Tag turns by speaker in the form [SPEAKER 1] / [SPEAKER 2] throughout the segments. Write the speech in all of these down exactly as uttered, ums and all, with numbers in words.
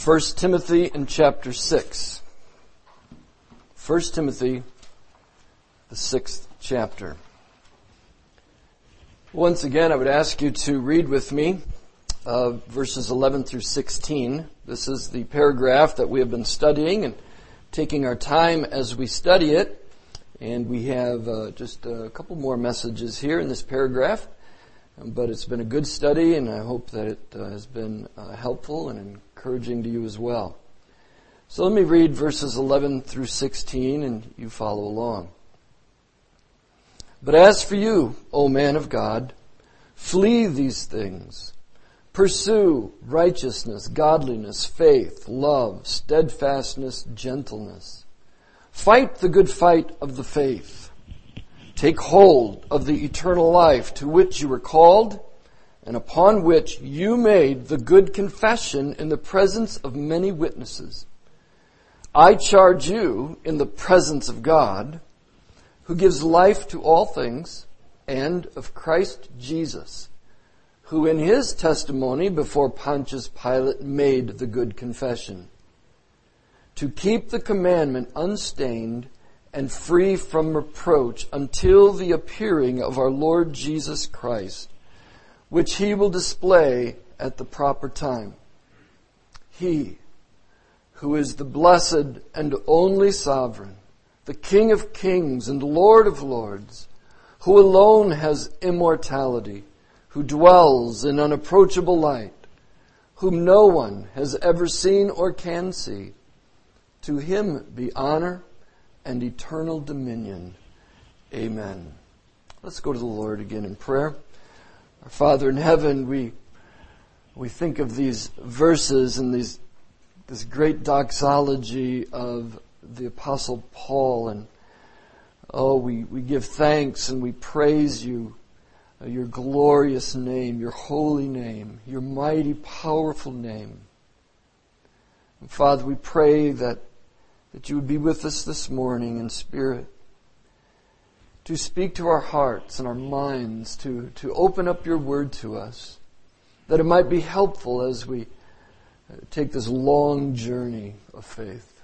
[SPEAKER 1] First Timothy in chapter six. First Timothy, the sixth chapter. Once again, I would ask you to read with me uh, verses eleven through sixteen. This is the paragraph that we have been studying and taking our time as we study it. And we have uh, just a couple more messages here in this paragraph. But it's been a good study, and I hope that it uh, has been uh, helpful and encouraging to you as well. So let me read verses eleven through sixteen, and you follow along. But as for you, O man of God, flee these things. Pursue righteousness, godliness, faith, love, steadfastness, gentleness. Fight the good fight of the faith. Take hold of the eternal life to which you were called, and upon which you made the good confession in the presence of many witnesses. I charge you in the presence of God, who gives life to all things, and of Christ Jesus, who in his testimony before Pontius Pilate made the good confession, to keep the commandment unstained and free from reproach until the appearing of our Lord Jesus Christ, which he will display at the proper time. He, who is the blessed and only sovereign, the King of kings and Lord of lords, who alone has immortality, who dwells in unapproachable light, whom no one has ever seen or can see, to him be honor and eternal dominion. Amen. Let's go to the Lord again in prayer. Our Father in heaven, we we think of these verses and these this great doxology of the Apostle Paul, and oh, we, we give thanks and we praise you, uh, your glorious name, your holy name, your mighty, powerful name. And Father, we pray that that you would be with us this morning in spirit, to speak to our hearts and our minds, to, to open up your word to us, that it might be helpful as we take this long journey of faith.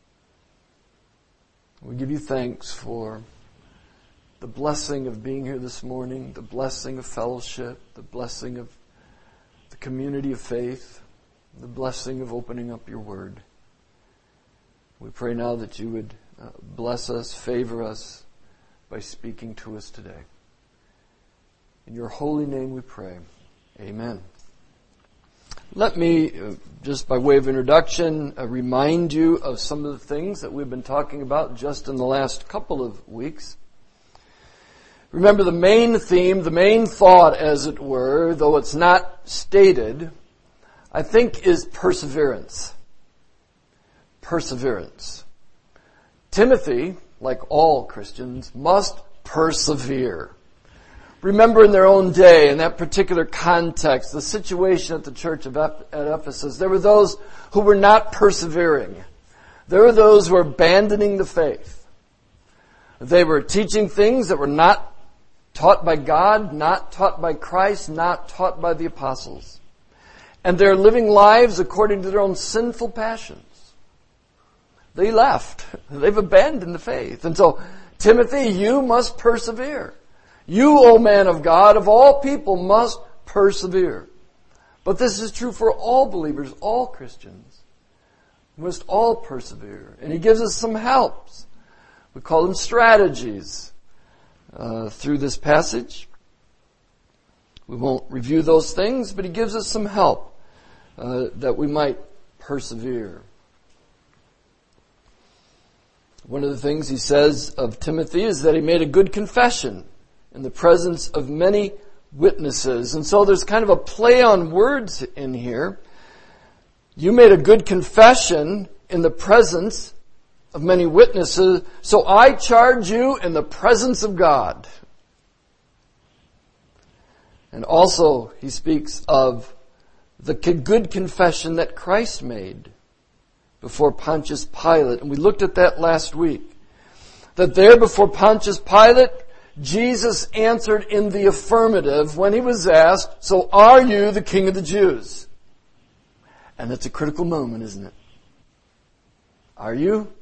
[SPEAKER 1] We give you thanks for the blessing of being here this morning, the blessing of fellowship, the blessing of the community of faith, the blessing of opening up your word. We pray now that you would uh, bless us, favor us by speaking to us today. In your holy name we pray. Amen. Let me, uh, just by way of introduction, uh, remind you of some of the things that we've been talking about just in the last couple of weeks. Remember, the main theme, the main thought, as it were, though it's not stated, I think is perseverance. Perseverance. Timothy, like all Christians, must persevere. Remember, in their own day, in that particular context, the situation at the church of at Ephesus, there were those who were not persevering. There were those who were abandoning the faith. They were teaching things that were not taught by God, not taught by Christ, not taught by the apostles. And they're living lives according to their own sinful passions. They left. They've abandoned the faith. And so, Timothy, you must persevere. You, O man of God, of all people, must persevere. But this is true for all believers, all Christians. We must all persevere. And he gives us some helps. We call them strategies uh, through this passage. We won't review those things, but he gives us some help uh, that we might persevere. One of the things he says of Timothy is that he made a good confession in the presence of many witnesses. And so there's kind of a play on words in here. You made a good confession in the presence of many witnesses, so I charge you in the presence of God. And also he speaks of the good confession that Christ made before Pontius Pilate. And we looked at that last week. That there before Pontius Pilate, Jesus answered in the affirmative when he was asked, "So are you the King of the Jews?" And it's a critical moment, isn't it? Are you?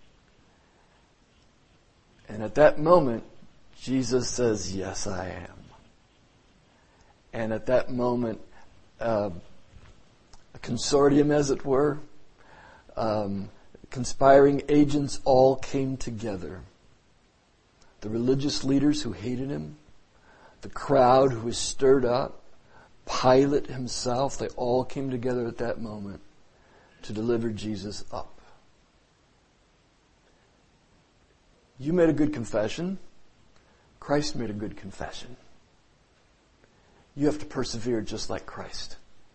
[SPEAKER 1] And at that moment, Jesus says, yes, I am. And at that moment, uh, a consortium, as it were, um, conspiring agents all came together. The religious leaders who hated him, the crowd who was stirred up, Pilate himself, they all came together at that moment to deliver Jesus up. You made a good confession. Christ made a good confession. You have to persevere just like Christ.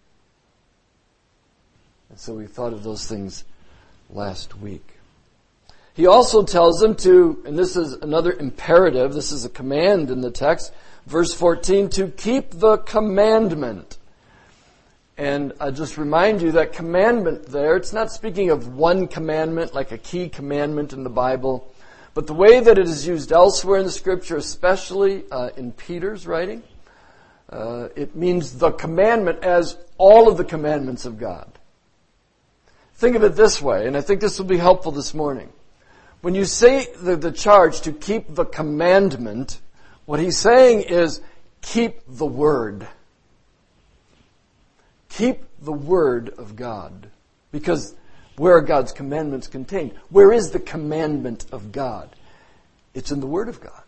[SPEAKER 1] And so we thought of those things last week. He also tells them to, and this is another imperative, this is a command in the text, verse fourteen, to keep the commandment. And I just remind you that commandment there, it's not speaking of one commandment like a key commandment in the Bible, but the way that it is used elsewhere in the Scripture, especially uh, in Peter's writing, uh, it means the commandment as all of the commandments of God. Think of it this way, and I think this will be helpful this morning. When you say the, the charge to keep the commandment, what he's saying is keep the word. Keep the word of God. Because where are God's commandments contained? Where is the commandment of God? It's in the word of God.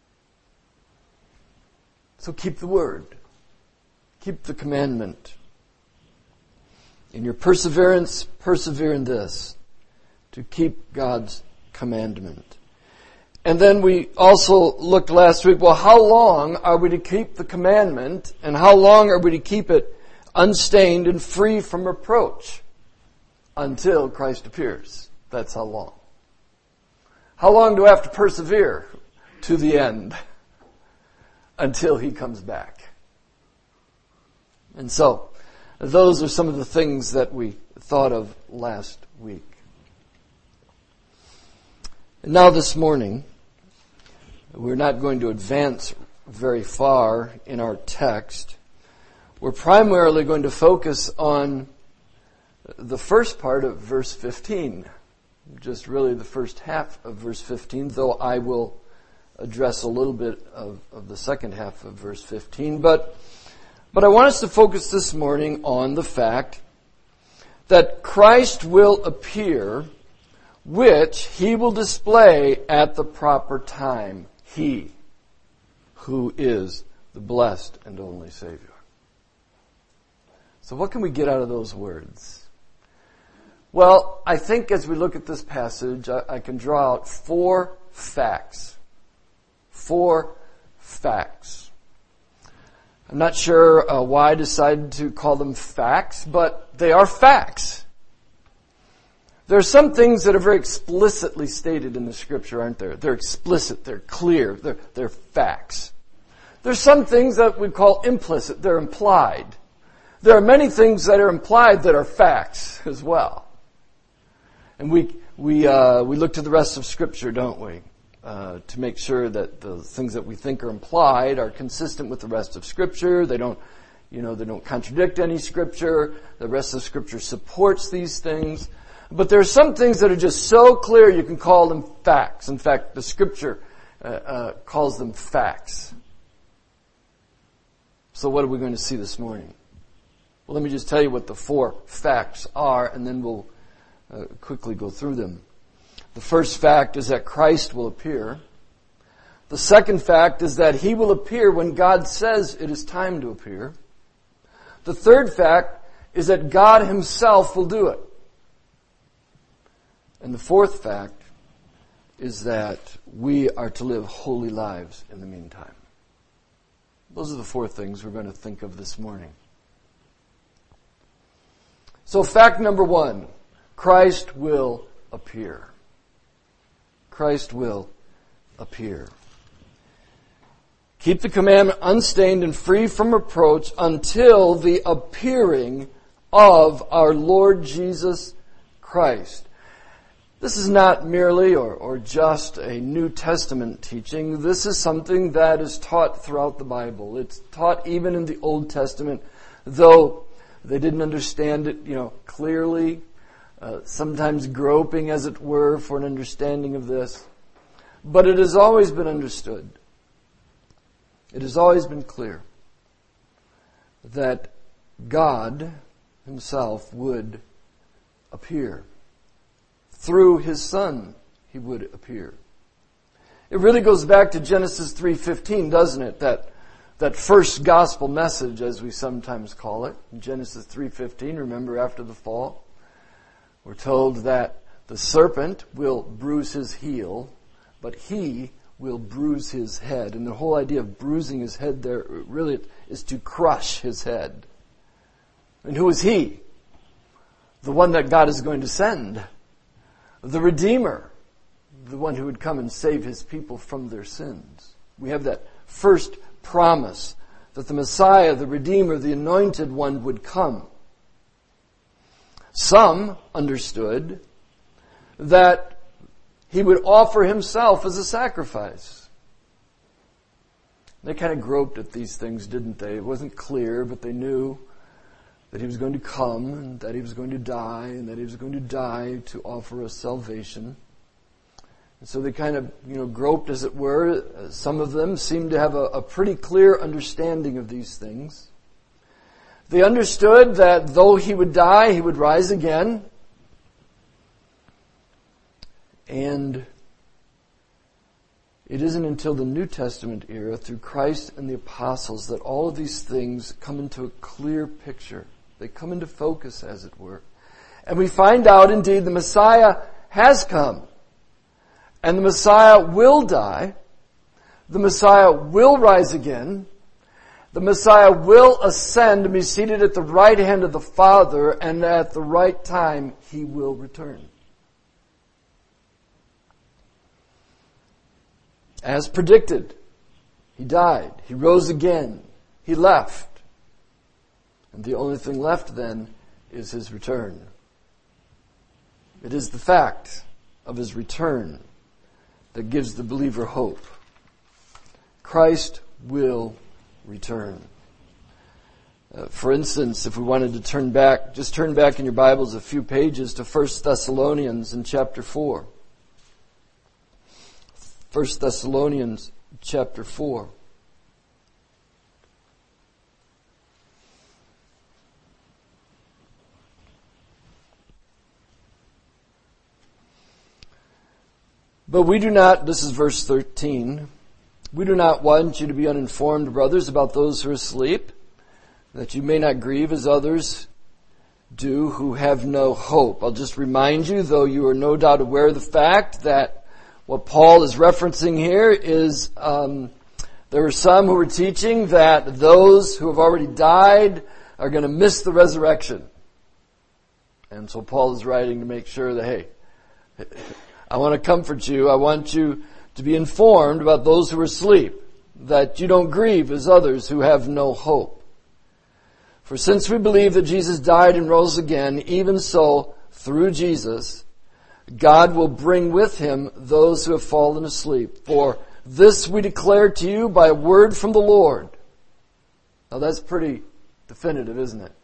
[SPEAKER 1] So keep the word. Keep the commandment. In your perseverance, persevere in this, to keep God's commandment. And then we also looked last week, well, how long are we to keep the commandment, and how long are we to keep it unstained and free from reproach? Until Christ appears. That's how long. How long do I have to persevere? To the end. Until He comes back. And so, those are some of the things that we thought of last week. And now this morning, we're not going to advance very far in our text. We're primarily going to focus on the first part of verse fifteen. Just really the first half of verse fifteen, though I will address a little bit of, of the second half of verse fifteen. But But I want us to focus this morning on the fact that Christ will appear, which He will display at the proper time. He, who is the blessed and only Savior. So what can we get out of those words? Well, I think as we look at this passage, I, I can draw out four facts. Four facts. I'm not sure uh, why I decided to call them facts, but they are facts. There are some things that are very explicitly stated in the Scripture, aren't there? They're explicit, they're clear, they're, they're facts. There's some things that we call implicit, they're implied. There are many things that are implied that are facts as well. And we we uh, we look to the rest of Scripture, don't we? Uh, to make sure that the things that we think are implied are consistent with the rest of Scripture. They don't, you know, they don't contradict any Scripture. The rest of Scripture supports these things. But there are some things that are just so clear you can call them facts. In fact, the Scripture uh, uh, calls them facts. So what are we going to see this morning? Well, let me just tell you what the four facts are, and then we'll uh, quickly go through them. The first fact is that Christ will appear. The second fact is that He will appear when God says it is time to appear. The third fact is that God Himself will do it. And the fourth fact is that we are to live holy lives in the meantime. Those are the four things we're going to think of this morning. So fact number one, Christ will appear. Christ will appear. Keep the commandment unstained and free from reproach until the appearing of our Lord Jesus Christ. This is not merely or, or just a New Testament teaching. This is something that is taught throughout the Bible. It's taught even in the Old Testament, though They didn't understand it, you know, clearly, uh, sometimes groping, as it were, for an understanding of this. But it has always been understood. It has always been clear that God Himself would appear. Through His Son, He would appear. It really goes back to Genesis three fifteen, doesn't it? That that first gospel message, as we sometimes call it. In Genesis three fifteen, remember after the fall, we're told that the serpent will bruise his heel, but he will bruise his head. And the whole idea of bruising his head there really is to crush his head. And who is he? The one that God is going to send. The Redeemer. The one who would come and save His people from their sins. We have that first promise that the Messiah, the Redeemer, the Anointed One would come. Some understood that He would offer Himself as a sacrifice. They kind of groped at these things, didn't they? It wasn't clear, but they knew that He was going to come, and that He was going to die, and that He was going to die to offer us salvation. And so they kind of, you know, groped, as it were. Some of them seemed to have a, a pretty clear understanding of these things. They understood that though He would die, He would rise again. And it isn't until the New Testament era, through Christ and the apostles, that all of these things come into a clear picture. They come into focus, as it were. And we find out, indeed, the Messiah has come. And the Messiah will die. The Messiah will rise again. The Messiah will ascend and be seated at the right hand of the Father, and at the right time He will return. As predicted, He died. He rose again. He left. And the only thing left then is His return. It is the fact of His return that gives the believer hope. Christ will return. Uh, for instance, if we wanted to turn back, just turn back in your Bibles a few pages to First Thessalonians in chapter four. First Thessalonians chapter four. But we do not, this is verse thirteen, we do not want you to be uninformed, brothers, about those who are asleep, that you may not grieve as others do who have no hope. I'll just remind you, though you are no doubt aware of the fact that what Paul is referencing here is um, there were some who were teaching that those who have already died are going to miss the resurrection. And so Paul is writing to make sure that, hey, I want to comfort you. I want you to be informed about those who are asleep, that you don't grieve as others who have no hope. For since we believe that Jesus died and rose again, even so, through Jesus, God will bring with Him those who have fallen asleep. For this we declare to you by a word from the Lord. Now that's pretty definitive, isn't it?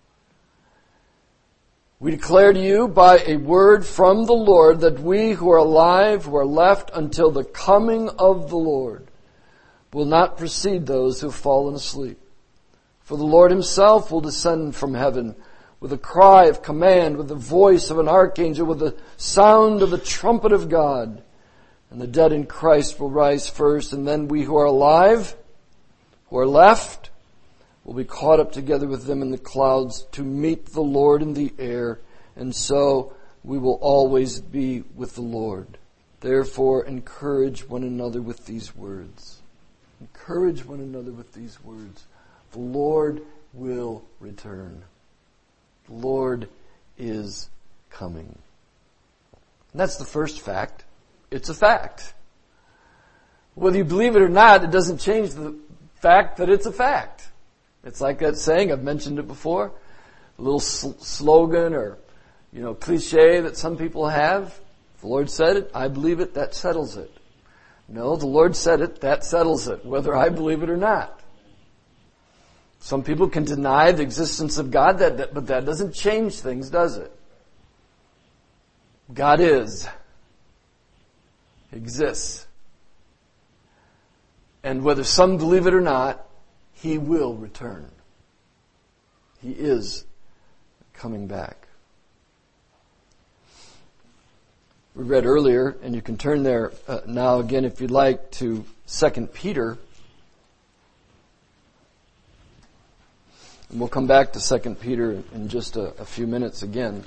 [SPEAKER 1] We declare to you by a word from the Lord that we who are alive, who are left until the coming of the Lord, will not precede those who have fallen asleep. For the Lord Himself will descend from heaven with a cry of command, with the voice of an archangel, with the sound of the trumpet of God. And the dead in Christ will rise first, and then we who are alive, who are left, will be caught up together with them in the clouds to meet the Lord in the air, and so we will always be with the Lord. Therefore, encourage one another with these words. Encourage one another with these words. The Lord will return. The Lord is coming. And that's the first fact. It's a fact. Whether you believe it or not, it doesn't change the fact that it's a fact. It's like that saying, I've mentioned it before, a little sl- slogan or, you know, cliche that some people have. If the Lord said it, I believe it, that settles it. No, the Lord said it, that settles it, whether I believe it or not. Some people can deny the existence of God, that, that, but that doesn't change things, does it? God is, exists. And whether some believe it or not, He will return. He is coming back. We read earlier, and you can turn there uh, now again if you'd like, to Second Peter. And we'll come back to Second Peter in just a, a few minutes again.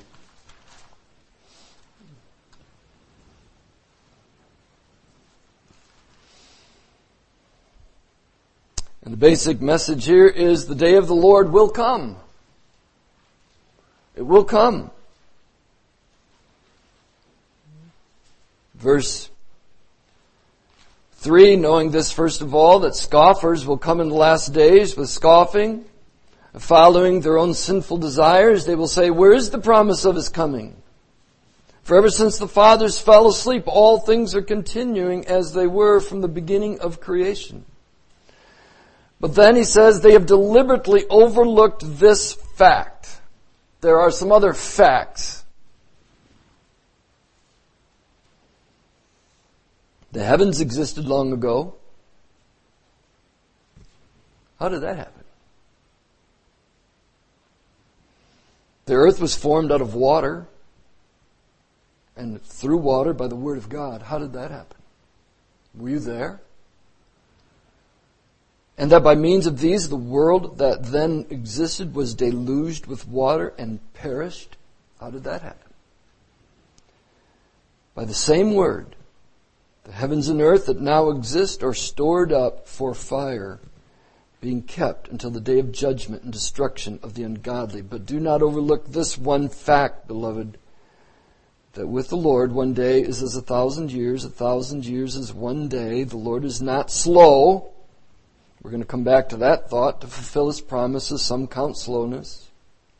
[SPEAKER 1] And the basic message here is the day of the Lord will come. It will come. Verse three, knowing this first of all, that scoffers will come in the last days with scoffing, following their own sinful desires. They will say, where is the promise of His coming? For ever since the fathers fell asleep, all things are continuing as they were from the beginning of creation. But then he says they have deliberately overlooked this fact. There are some other facts. The heavens existed long ago. How did that happen? The earth was formed out of water and through water by the word of God. How did that happen? Were you there? And that by means of these, the world that then existed was deluged with water and perished. How did that happen? By the same word, the heavens and earth that now exist are stored up for fire, being kept until the day of judgment and destruction of the ungodly. But do not overlook this one fact, beloved, that with the Lord one day is as a thousand years, a thousand years is one day. The Lord is not slow. We're going to come back to that thought to fulfill His promises. Some count slowness.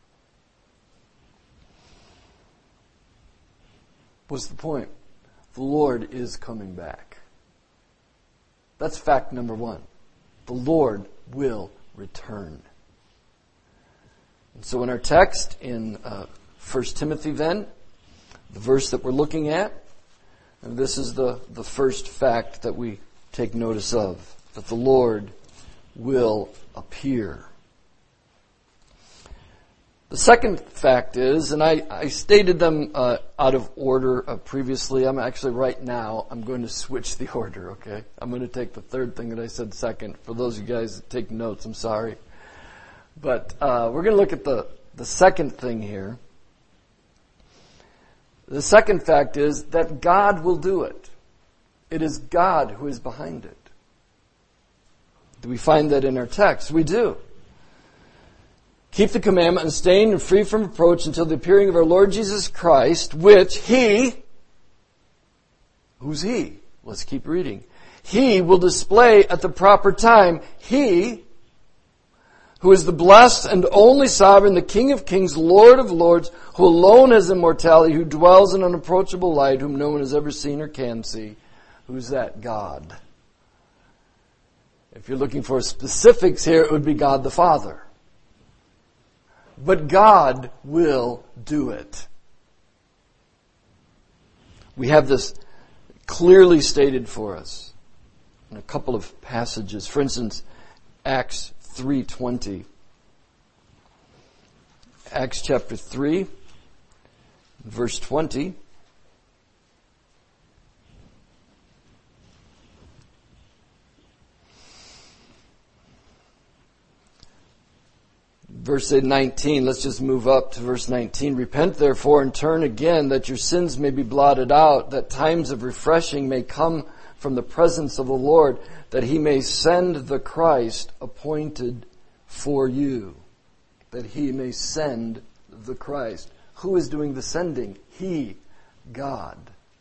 [SPEAKER 1] What's the point? The Lord is coming back. That's fact number one. The Lord will return. And so in our text in uh, First Timothy then, the verse that we're looking at, and this is the, the first fact that we take notice of, that the Lord will appear. The second fact is, and I, I stated them uh, out of order uh, previously. I'm actually right now, I'm going to switch the order, okay? I'm going to take the third thing that I said second. For those of you guys that take notes, I'm sorry. But uh, we're going to look at the, the second thing here. The second fact is that God will do it. It is God who is behind it. Do we find that in our text? We do. Keep the commandment unstained and free from reproach until the appearing of our Lord Jesus Christ, which He, who's He? Let's keep reading. He will display at the proper time. He, who is the blessed and only sovereign, the King of kings, Lord of lords, who alone has immortality, who dwells in unapproachable light, whom no one has ever seen or can see. Who's that? God. If you're looking for specifics here, it would be God the Father. But God will do it. We have this clearly stated for us in a couple of passages. For instance, Acts three twenty. Acts chapter three, verse twenty. Verse nineteen, let's just move up to verse nineteen. Repent therefore and turn again, that your sins may be blotted out, that times of refreshing may come from the presence of the Lord, that He may send the Christ appointed for you. That He may send the Christ. Who is doing the sending? He, God.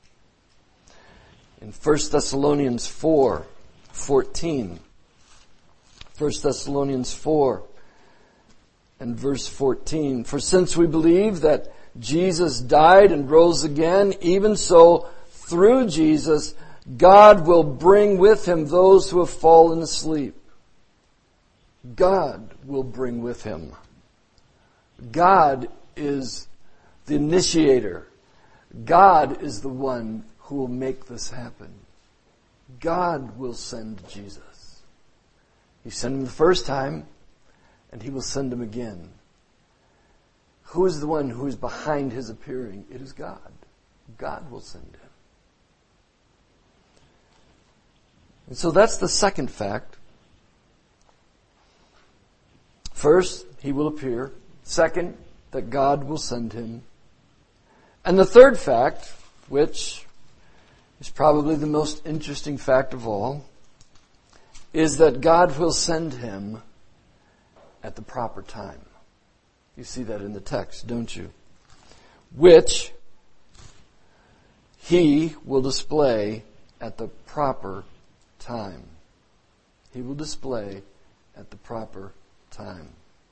[SPEAKER 1] In First Thessalonians four fourteen. First Thessalonians four and verse fourteen. For since we believe that Jesus died and rose again, even so through Jesus God will bring with Him those who have fallen asleep. God will bring with him. God is the initiator. God is the one who will make this happen. God will send Jesus. He sent him the first time, and he will send him again. Who is the one who is behind his appearing? It is God. God will send him. And so that's the second fact. First, he will appear. Second, that God will send him. And the third fact, which is probably the most interesting fact of all, is that God will send him at the proper time. You see that in the text, don't you? Which he will display at the proper time. He will display at the proper time.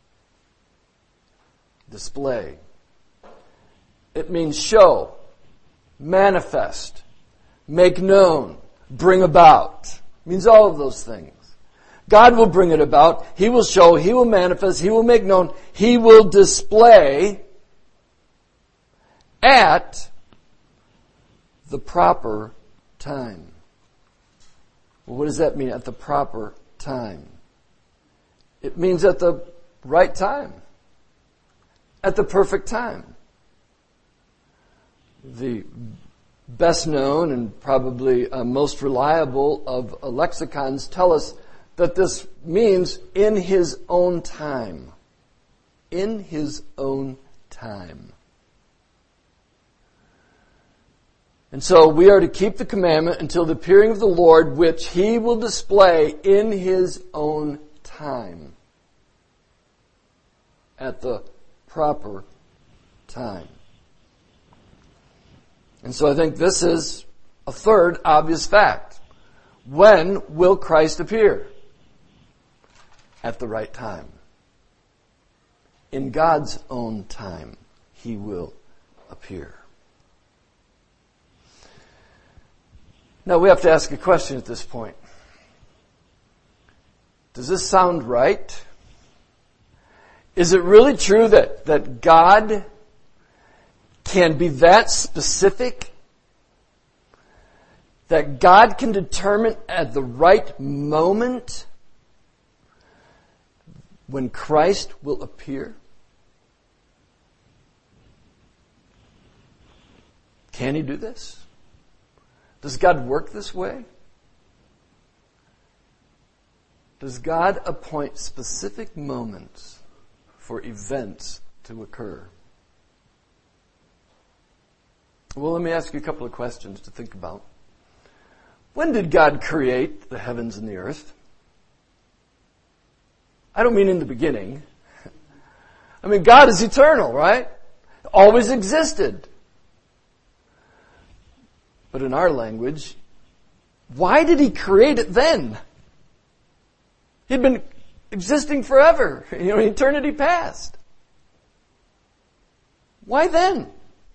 [SPEAKER 1] Display. It means show, manifest, make known, bring about. It means all of those things. God will bring it about. He will show, He will manifest, He will make known, He will display at the proper time. Well, what does that mean, at the proper time? It means at the right time. At the perfect time. The best known and probably uh, most reliable of uh, lexicons tell us that this means in His own time. In His own time. And so we are to keep the commandment until the appearing of the Lord, which He will display in His own time. At the proper time. And so I think this is a third obvious fact. When will Christ appear? At the right time. In God's own time, He will appear. Now we have to ask a question at this point. Does this sound right? Is it really true that, that God can be that specific? That God can determine at the right moment when Christ will appear? Can He do this? Does God work this way? Does God appoint specific moments for events to occur? Well, let me ask you a couple of questions to think about. When did God create the heavens and the earth? I don't mean in the beginning. I mean, God is eternal, right? Always existed. But in our language, why did He create it then? He'd been existing forever, you know, eternity past. Why then?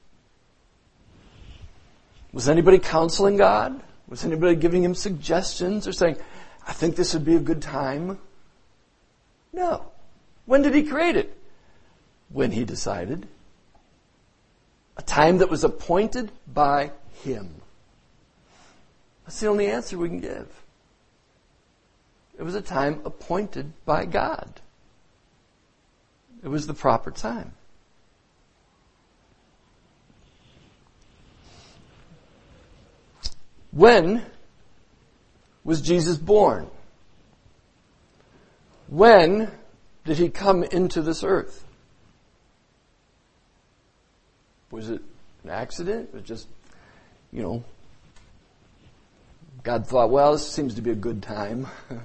[SPEAKER 1] Was anybody counseling God? Was anybody giving Him suggestions or saying, I think this would be a good time? No. When did He create it? When He decided. A time that was appointed by Him. That's the only answer we can give. It was a time appointed by God. It was the proper time. When was Jesus born? When did He come into this earth? Was it an accident? Was it just, you know, God thought, well, this seems to be a good time.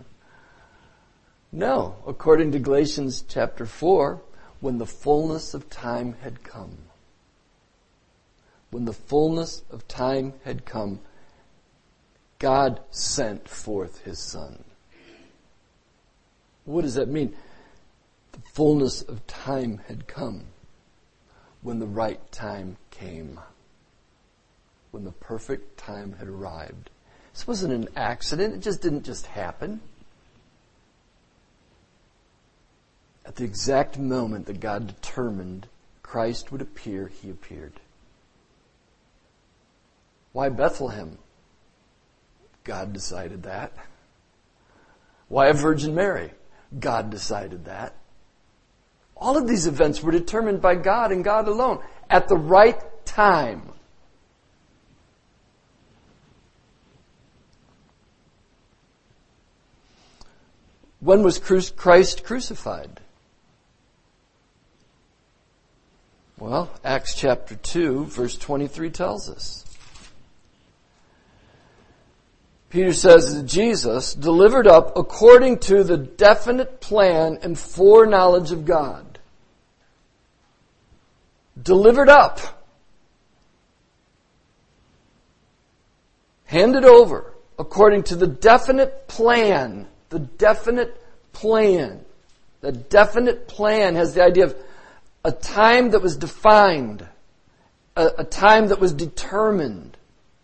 [SPEAKER 1] No. According to Galatians chapter four, when the fullness of time had come. When the fullness of time had come, God sent forth His Son. What does that mean? The fullness of time had come. When the right time came. When the perfect time had arrived. This wasn't an accident. It just didn't just happen. At the exact moment that God determined Christ would appear, He appeared. Why Bethlehem? God decided that. Why a Virgin Mary? God decided that. All of these events were determined by God and God alone at the right time. When was Christ crucified? Well, Acts chapter two, verse twenty-three tells us. Peter says that Jesus delivered up according to the definite plan and foreknowledge of God. Delivered up. Handed over according to the definite plan. The definite plan. The definite plan has the idea of a time that was defined. A, a time that was determined.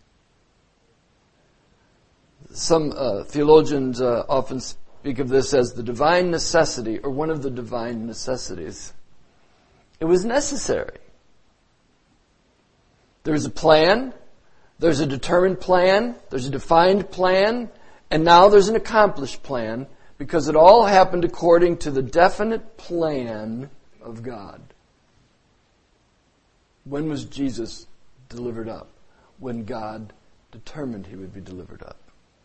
[SPEAKER 1] Some uh, theologians uh, often speak of this as the divine necessity, or one of the divine necessities. It was necessary. There's a plan, there's a determined plan, there's a defined plan, and now there's an accomplished plan, because it all happened according to the definite plan of God. When was Jesus delivered up? When God determined He would be delivered up.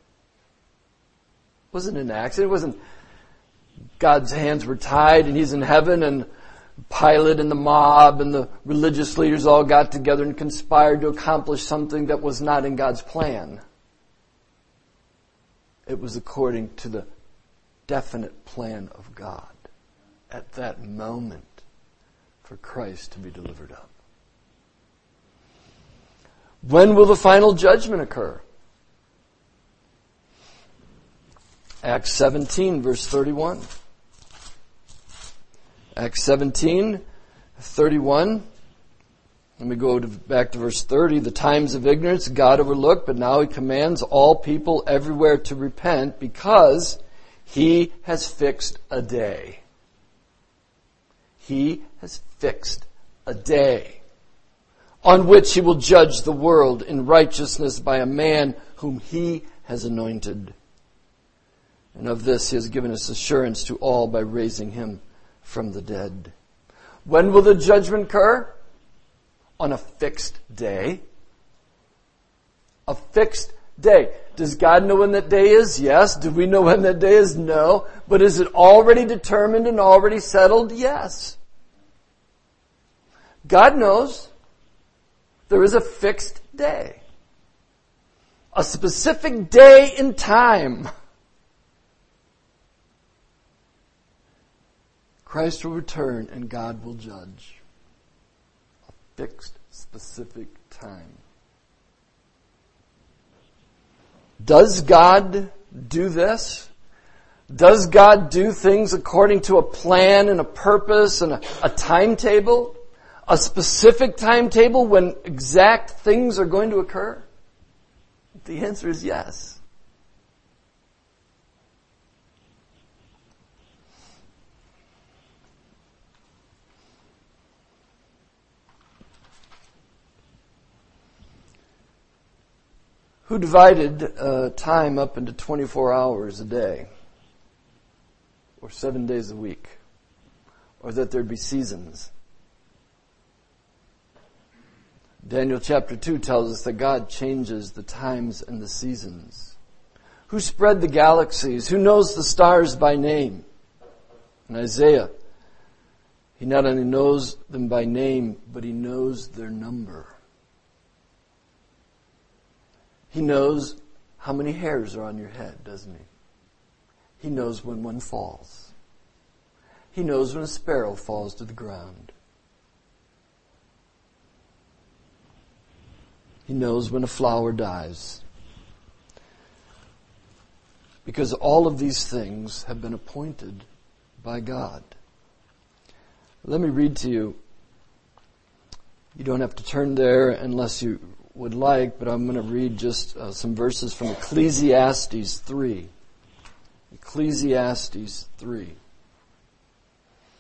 [SPEAKER 1] It wasn't an accident. It wasn't God's hands were tied and He's in heaven and Pilate and the mob and the religious leaders all got together and conspired to accomplish something that was not in God's plan. It was according to the definite plan of God at that moment for Christ to be delivered up. When will the final judgment occur? Acts seventeen, verse thirty-one. Acts seventeen, thirty-one. Let me go to, back to verse thirty. The times of ignorance God overlooked, but now He commands all people everywhere to repent because He has fixed a day. He has fixed a day on which He will judge the world in righteousness by a man whom He has anointed. And of this He has given us assurance to all by raising Him from the dead. When will the judgment occur? On a fixed day. A fixed day. Does God know when that day is? Yes. Do we know when that day is? No. But is it already determined and already settled? Yes. God knows there is a fixed day. A specific day in time. Christ will return and God will judge. A fixed, specific time. Does God do this? Does God do things according to a plan and a purpose and a, a timetable? A specific timetable when exact things are going to occur? The answer is yes. Who divided uh, time up into twenty-four hours a day? Or seven days a week? Or that there'd be seasons? Daniel chapter two tells us that God changes the times and the seasons. Who spread the galaxies? Who knows the stars by name? In Isaiah, He not only knows them by name, but He knows their number. He knows how many hairs are on your head, doesn't He? He knows when one falls. He knows when a sparrow falls to the ground. He knows when a flower dies. Because all of these things have been appointed by God. Let me read to you. You don't have to turn there unless you would like, but I'm going to read just uh, some verses from Ecclesiastes three. Ecclesiastes three.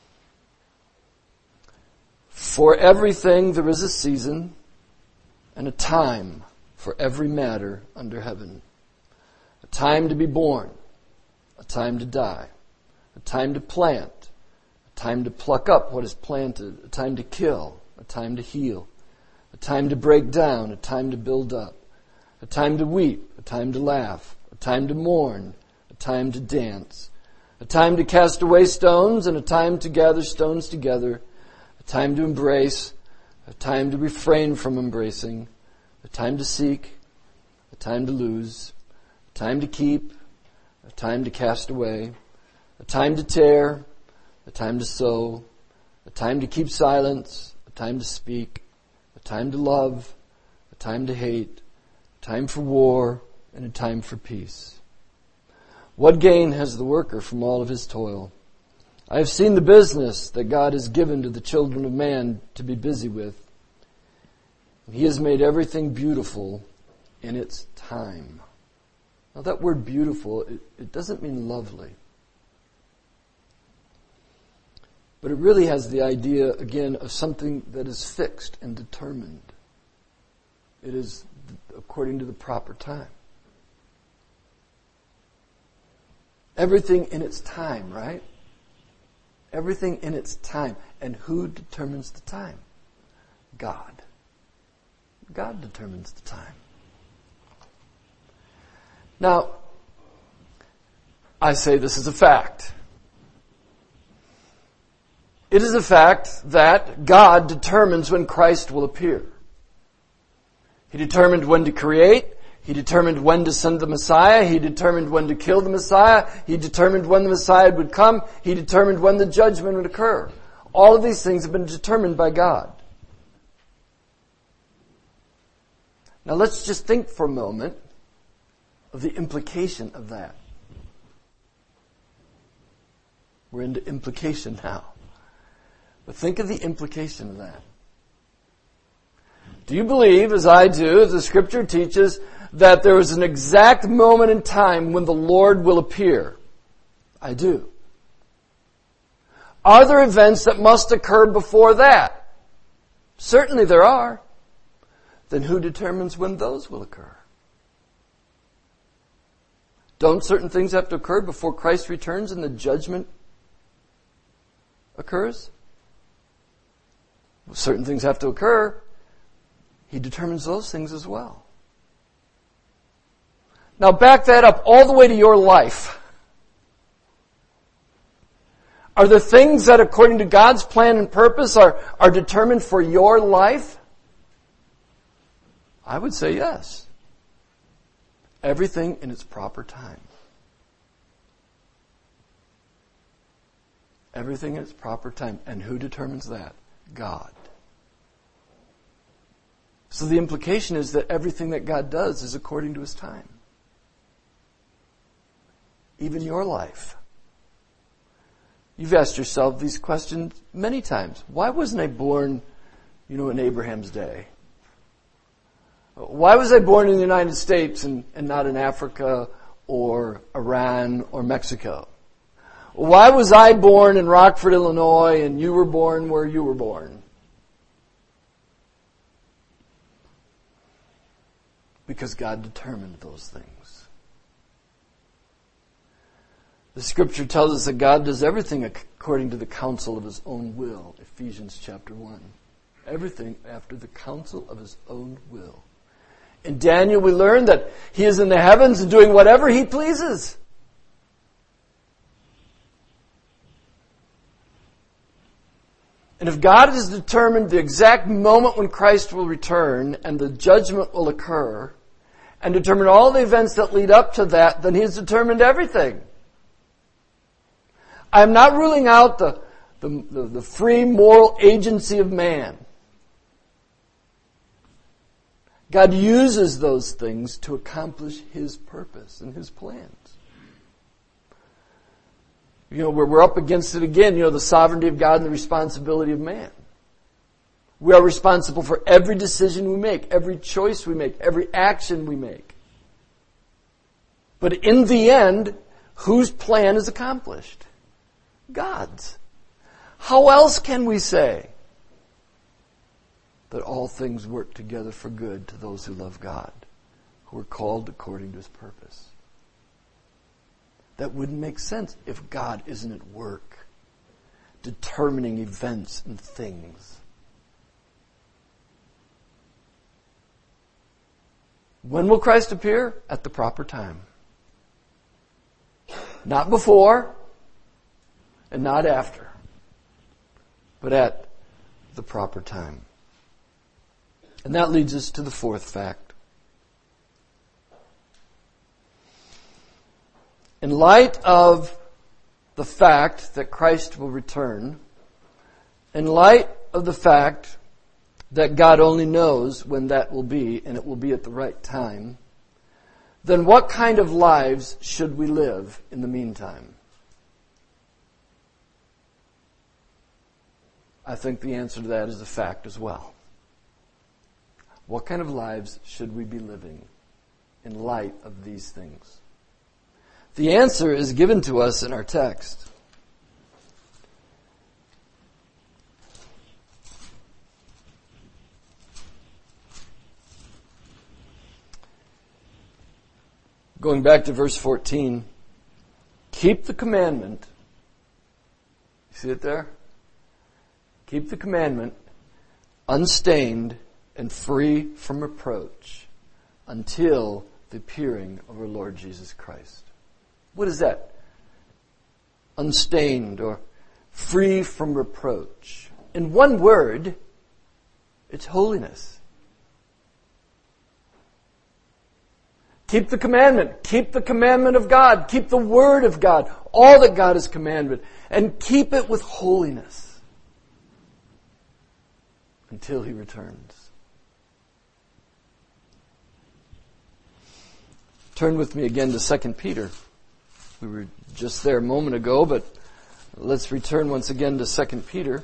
[SPEAKER 1] For everything there is a season and a time for every matter under heaven. A time to be born, a time to die, a time to plant, a time to pluck up what is planted, a time to kill, a time to heal, a time to break down, a time to build up, a time to weep, a time to laugh, a time to mourn, a time to dance, a time to cast away stones and a time to gather stones together, a time to embrace, a time to refrain from embracing, a time to seek, a time to lose, a time to keep, a time to cast away, a time to tear, a time to sow, a time to keep silence, a time to speak, a time to love, a time to hate, a time for war, and a time for peace. What gain has the worker from all of his toil? I have seen the business that God has given to the children of man to be busy with. He has made everything beautiful in its time. Now that word beautiful, it, it doesn't mean lovely. But it really has the idea, again, of something that is fixed and determined. It is according to the proper time. Everything in its time, right? Everything in its time. And who determines the time? God. God determines the time. Now, I say this is a fact. It is a fact that God determines when Christ will appear. He determined when to create. He determined when to send the Messiah. He determined when to kill the Messiah. He determined when the Messiah would come. He determined when the judgment would occur. All of these things have been determined by God. Now let's just think for a moment of the implication of that. We're into implication now. But think of the implication of that. Do you believe, as I do, as the Scripture teaches, that there is an exact moment in time when the Lord will appear? I do. Are there events that must occur before that? Certainly there are. Then who determines when those will occur? Don't certain things have to occur before Christ returns and the judgment occurs? Well, certain things have to occur. He determines those things as well. Now back that up all the way to your life. Are there things that according to God's plan and purpose are, are determined for your life? I would say yes. Everything in its proper time. Everything in its proper time. And who determines that? God. So the implication is that everything that God does is according to His time. Even your life. You've asked yourself these questions many times. Why wasn't I born, you know, in Abraham's day? Why was I born in the United States and, and not in Africa or Iran or Mexico? Why was I born in Rockford, Illinois, and you were born where you were born? Because God determined those things. The Scripture tells us that God does everything according to the counsel of His own will. Ephesians chapter one. Everything after the counsel of His own will. In Daniel we learn that He is in the heavens and doing whatever He pleases. And if God has determined the exact moment when Christ will return and the judgment will occur, and determined all the events that lead up to that, then He has determined everything. I am not ruling out the, the, the, the free moral agency of man. God uses those things to accomplish His purpose and His plans. You know, we're, we're up against it again, you know, the sovereignty of God and the responsibility of man. We are responsible for every decision we make, every choice we make, every action we make. But in the end, whose plan is accomplished? God's. How else can we say that all things work together for good to those who love God, who are called according to His purpose. That wouldn't make sense if God isn't at work, determining events and things. When will Christ appear? At the proper time. Not before and not after, but at the proper time. And that leads us to the fourth fact. In light of the fact that Christ will return, in light of the fact that God only knows when that will be, and it will be at the right time, then what kind of lives should we live in the meantime? I think the answer to that is a fact as well. What kind of lives should we be living in light of these things? The answer is given to us in our text. Going back to verse fourteen, keep the commandment. You see it there? Keep the commandment unstained and free from reproach until the appearing of our Lord Jesus Christ. What is that? Unstained or free from reproach. In one word, it's holiness. Keep the commandment. Keep the commandment of God. Keep the word of God. All that God has commanded. And keep it with holiness until He returns. Turn with me again to Second Peter. We were just there a moment ago, but let's return once again to Second Peter.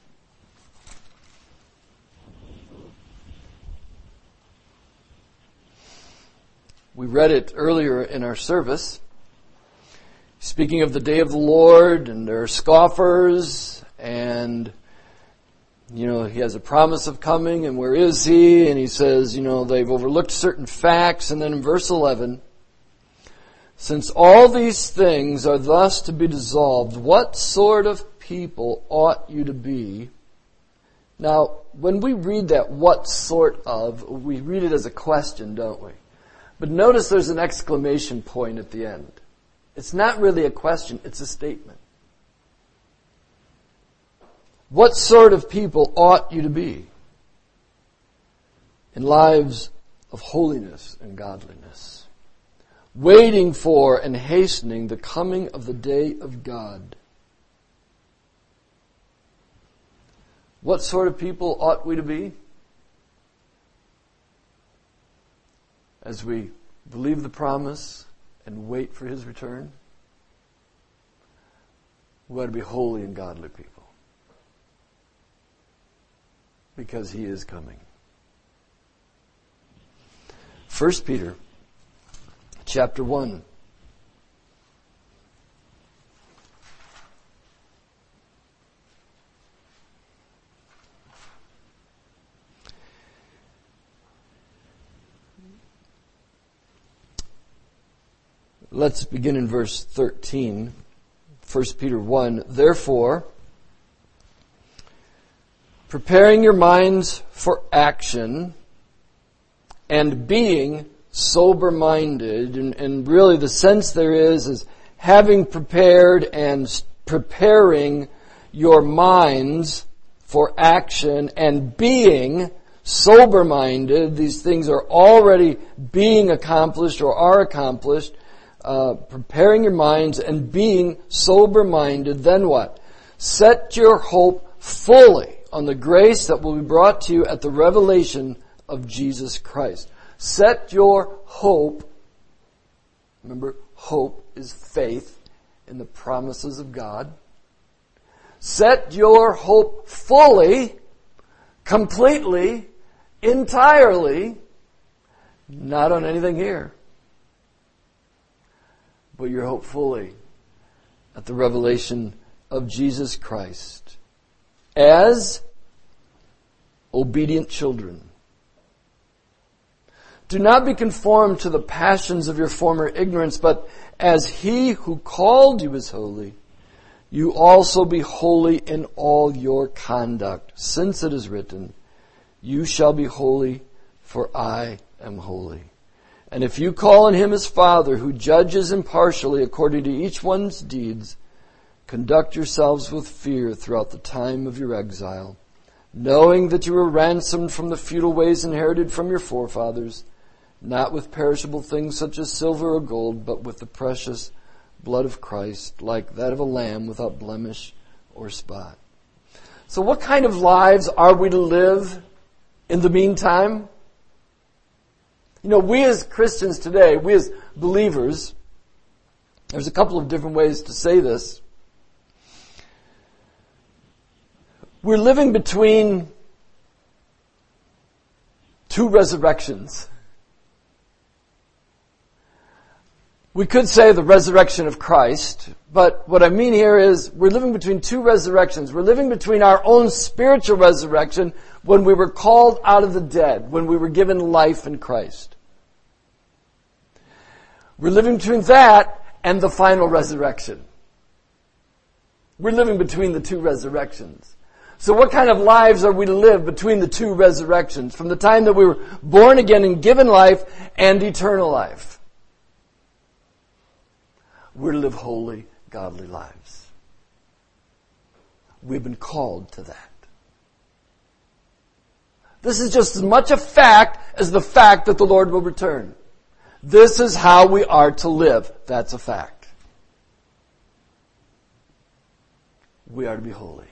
[SPEAKER 1] We read it earlier in our service. Speaking of the day of the Lord, and there are scoffers, and, you know, He has a promise of coming, and where is He? And He says, you know, they've overlooked certain facts. And then in verse eleven, since all these things are thus to be dissolved, what sort of people ought you to be? Now, when we read that, what sort of, we read it as a question, don't we? But notice there's an exclamation point at the end. It's not really a question, it's a statement. What sort of people ought you to be in lives of holiness and godliness, waiting for and hastening the coming of the day of God? What sort of people ought we to be? As we believe the promise and wait for His return, we ought to be holy and godly people, because He is coming. First Peter chapter one. Let's begin in verse thirteen. First Peter one. Therefore, preparing your minds for action and being sober-minded, and, and really the sense there is, is having prepared and preparing your minds for action and being sober-minded. These things are already being accomplished or are accomplished. Uh, preparing your minds and being sober-minded, then what? Set your hope fully on the grace that will be brought to you at the revelation of Jesus Christ. Set your hope, remember, hope is faith in the promises of God. Set your hope fully, completely, entirely, not on anything here, but your hope fully at the revelation of Jesus Christ as obedient children. Do not be conformed to the passions of your former ignorance, but as He who called you is holy, you also be holy in all your conduct, since it is written, you shall be holy, for I am holy. And if you call on Him as Father, who judges impartially according to each one's deeds, conduct yourselves with fear throughout the time of your exile, knowing that you were ransomed from the futile ways inherited from your forefathers, not with perishable things such as silver or gold, but with the precious blood of Christ, like that of a lamb without blemish or spot. So what kind of lives are we to live in the meantime? You know, we as Christians today, we as believers, there's a couple of different ways to say this. We're living between two resurrections. We could say the resurrection of Christ, but what I mean here is we're living between two resurrections. We're living between our own spiritual resurrection when we were called out of the dead, when we were given life in Christ. We're living between that and the final resurrection. We're living between the two resurrections. So what kind of lives are we to live between the two resurrections, from the time that we were born again and given life and eternal life? We're to live holy, godly lives. We've been called to that. This is just as much a fact as the fact that the Lord will return. This is how we are to live. That's a fact. We are to be holy.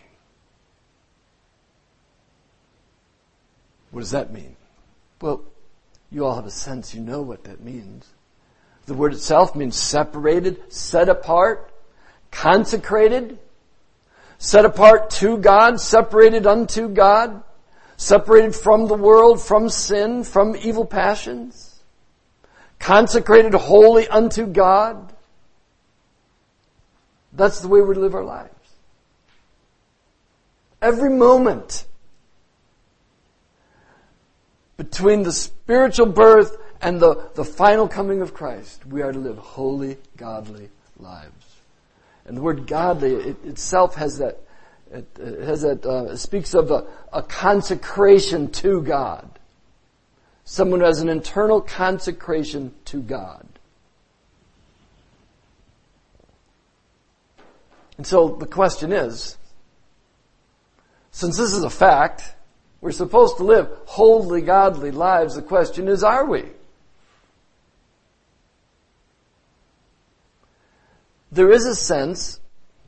[SPEAKER 1] What does that mean? Well, you all have a sense, you know what that means. The word itself means separated, set apart, consecrated, set apart to God, separated unto God, separated from the world, from sin, from evil passions, consecrated wholly unto God. That's the way we're to live our lives. Every moment between the spiritual birth and the, the final coming of Christ, we are to live holy, godly lives. And the word godly it, itself has that, it, it has that, uh, it speaks of a, a consecration to God. Someone who has an internal consecration to God. And so the question is, since this is a fact, we're supposed to live holy, godly lives. The question is, are we? There is a sense,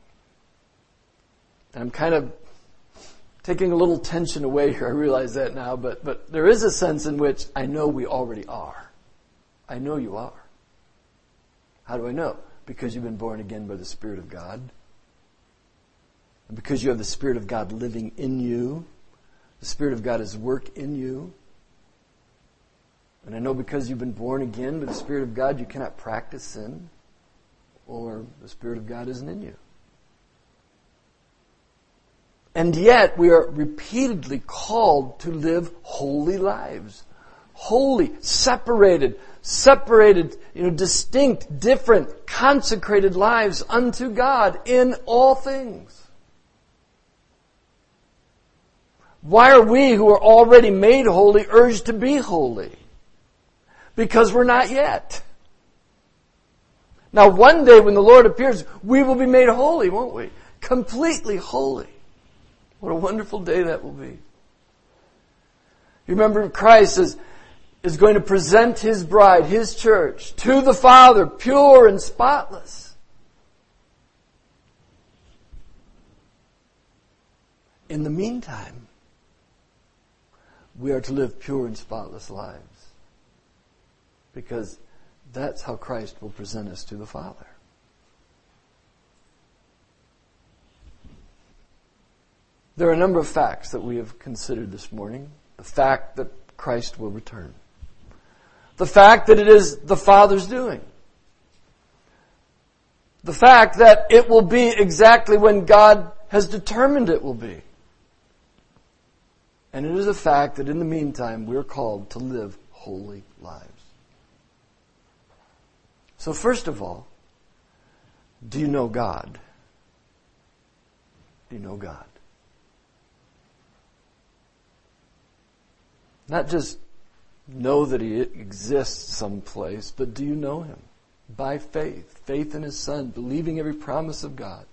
[SPEAKER 1] and I'm kind of taking a little tension away here, I realize that now, but, but there is a sense in which I know we already are. I know you are. How do I know? Because you've been born again by the Spirit of God. And because you have the Spirit of God living in you. The Spirit of God is work in you. And I know because you've been born again by the Spirit of God, you cannot practice sin, or the Spirit of God isn't in you. And yet we are repeatedly called to live holy lives. Holy, separated, separated, you know, distinct, different, consecrated lives unto God in all things. Why are we who are already made holy urged to be holy? Because we're not yet. Now one day when the Lord appears, we will be made holy, won't we? Completely holy. What a wonderful day that will be. You remember Christ is, is going to present His bride, His church, to the Father, pure and spotless. In the meantime, we are to live pure and spotless lives. Because that's how Christ will present us to the Father. There are a number of facts that we have considered this morning. The fact that Christ will return. The fact that it is the Father's doing. The fact that it will be exactly when God has determined it will be. And it is a fact that in the meantime, we're called to live holy lives. So first of all, do you know God? Do you know God? Not just know that He exists someplace, but do you know Him? By faith. Faith in His Son, believing every promise of God.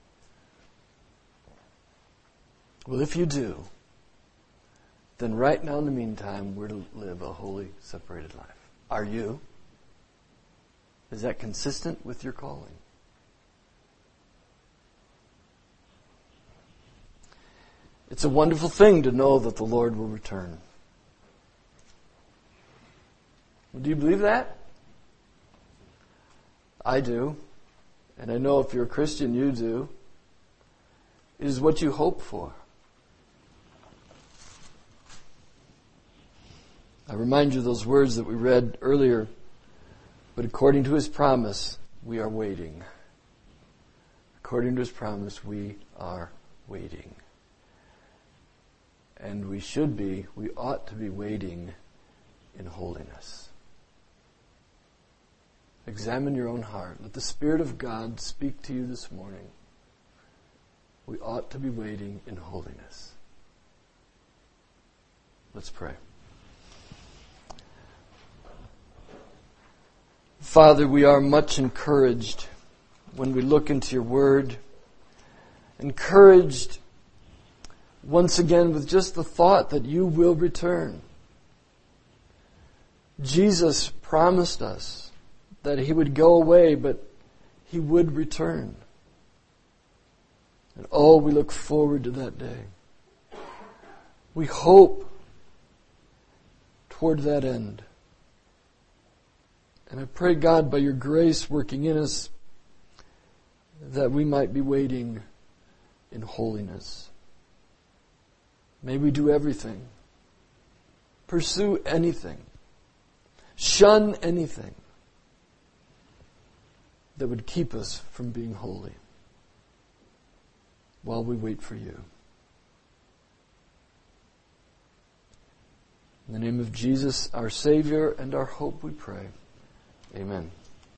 [SPEAKER 1] Well, if you do, then right now in the meantime, we're to live a holy, separated life. Are you? Is that consistent with your calling? It's a wonderful thing to know that the Lord will return. Do you believe that? I do. And I know if you're a Christian, you do. It is what you hope for. I remind you of those words that we read earlier. But according to His promise, we are waiting. According to His promise, we are waiting. And we should be, we ought to be waiting in holiness. Examine your own heart. Let the Spirit of God speak to you this morning. We ought to be waiting in holiness. Let's pray. Father, we are much encouraged when we look into your word. Encouraged once again with just the thought that you will return. Jesus promised us that He would go away, but He would return. And oh, we look forward to that day. We hope toward that end. And I pray, God, by your grace working in us, that we might be waiting in holiness. May we do everything, pursue anything, shun anything that would keep us from being holy while we wait for you. In the name of Jesus, our Savior and our hope, we pray. Amen.